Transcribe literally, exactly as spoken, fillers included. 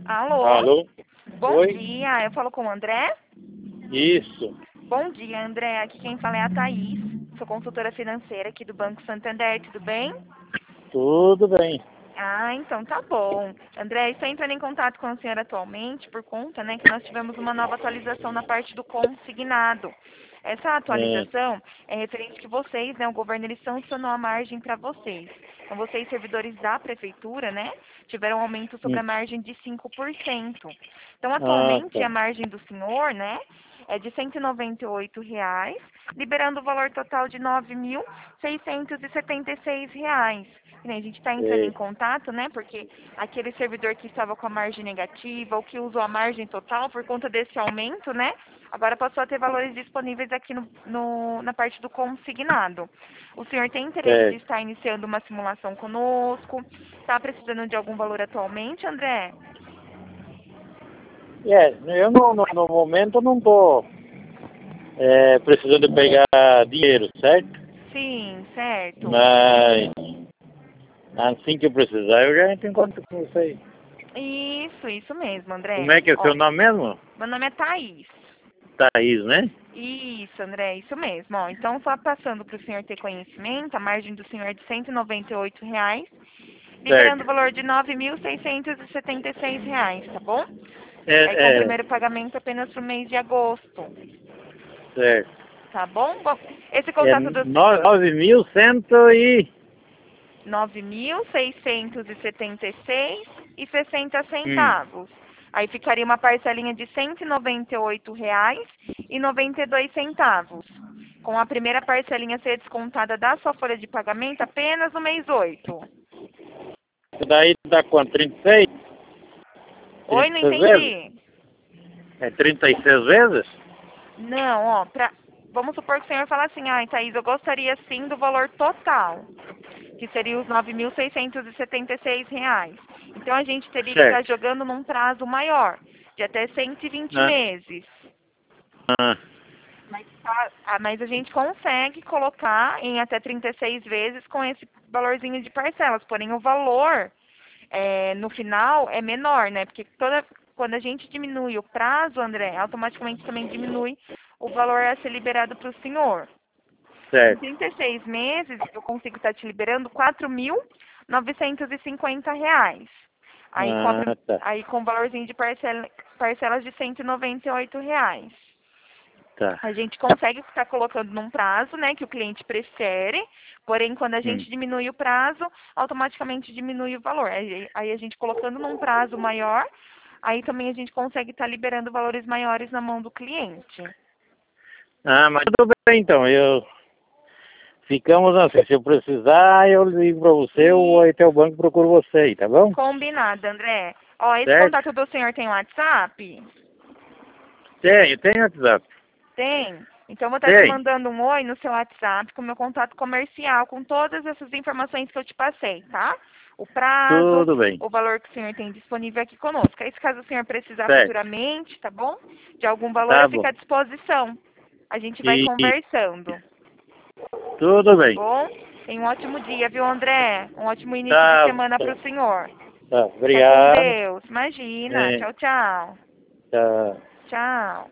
Alô? Alô? Bom Oi? dia, eu falo com o André? Isso. Bom dia, André. Aqui quem fala é a Thaís, sou consultora financeira aqui do Banco Santander, tudo bem? Tudo bem. Ah, então tá bom. André, estou entrando em contato com o senhor atualmente por conta, né, que nós tivemos uma nova atualização na parte do consignado. Essa É, atualização é referente que vocês, né, o governo, eles sancionou a margem para vocês. Então, vocês, servidores da prefeitura, né, tiveram um aumento sobre a hum. margem de cinco por cento. Então, Ah, atualmente, tá. a margem do senhor, né, é de cento e noventa e oito reais, liberando o valor total de nove mil seiscentos e setenta e seis reais. E, né, a gente está entrando em É, contato, né, porque aquele servidor que estava com a margem negativa ou que usou a margem total por conta desse aumento, né, agora passou a ter valores disponíveis aqui no, no- na parte do consignado. O senhor tem interesse de é. estar iniciando uma simulação conosco? Está precisando de algum valor atualmente, André? É, eu no, no, no momento não estou precisando de pegar dinheiro, certo? Sim, certo. Mas assim que eu precisar, eu já entro em contato com você. Isso, isso mesmo, Como André. é que é o seu Ó, nome mesmo? meu nome é Thaís. Thaís, né? Isso, André, isso mesmo. Ó, então, só passando para o senhor ter conhecimento, a margem do senhor é de cento e noventa e oito reais, liberando o Certo. valor de nove mil seiscentos e setenta e seis reais, tá bom? Aí, com o É, é, primeiro pagamento apenas para o mês de agosto, certo. tá bom? Bom, esse É contato do nove mil cento e... nove mil seiscentos e setenta e seis e sessenta Hum. centavos. Aí ficaria uma parcelinha de cento e noventa e oito reais e noventa e dois centavos. Com a primeira parcelinha ser descontada da sua folha de pagamento apenas no mês oito. Isso daí dá quanto? trinta e seis? Oi, não trinta e seis vezes? entendi. É trinta e seis vezes? Não, ó, pra... vamos supor que o senhor fala assim, ai, Thaís, eu gostaria sim do valor total, que seria os nove mil seiscentos e setenta e seis reais. Então a gente teria que estar Certo. jogando num prazo maior, de até cento e vinte Ah, meses. ah, Mas, tá- ah, mas a gente consegue colocar em até trinta e seis vezes com esse valorzinho de parcelas. Porém, o valor é, no final é menor, né? Porque toda, quando a gente diminui o prazo, André, automaticamente também diminui o valor a ser liberado para o senhor. Em certo. trinta e seis meses, eu consigo estar te liberando quatro mil novecentos e cinquenta reais. Aí com, a prim- Ah, tá. aí com o valorzinho de parcela, parcelas de cento e noventa e oito reais. Tá. A gente consegue estar colocando num prazo, né, que o cliente prefere, porém, quando a Hum. gente diminui o prazo, automaticamente diminui o valor. Aí, aí a gente colocando num prazo maior, aí também a gente consegue estar liberando valores maiores na mão do cliente. Ah, mas tudo bem então. Eu... Ficamos assim. Se eu precisar, eu ligo pra você ou E aí até o banco procuro você aí, tá bom? combinado, André. Ó, esse Certo? contato do senhor tem WhatsApp? Tenho, tenho WhatsApp. Tem? Então, eu vou estar te Tem. mandando um oi no seu WhatsApp com meu contato comercial, com todas essas informações que eu te passei, tá? O prazo, Tudo bem. o valor que o senhor tem disponível aqui conosco. Aí, se caso o senhor precisar Certo. futuramente, tá bom? De algum valor, Tá eu fico bom. à disposição. A gente vai E conversando, tudo tá bem. bom? Tenha um ótimo dia, viu, André? Um ótimo início de Tá, semana para tá. o senhor. Tá. Fica com Obrigado. Deus. Imagina. É, Tchau, tchau. tá. Tchau.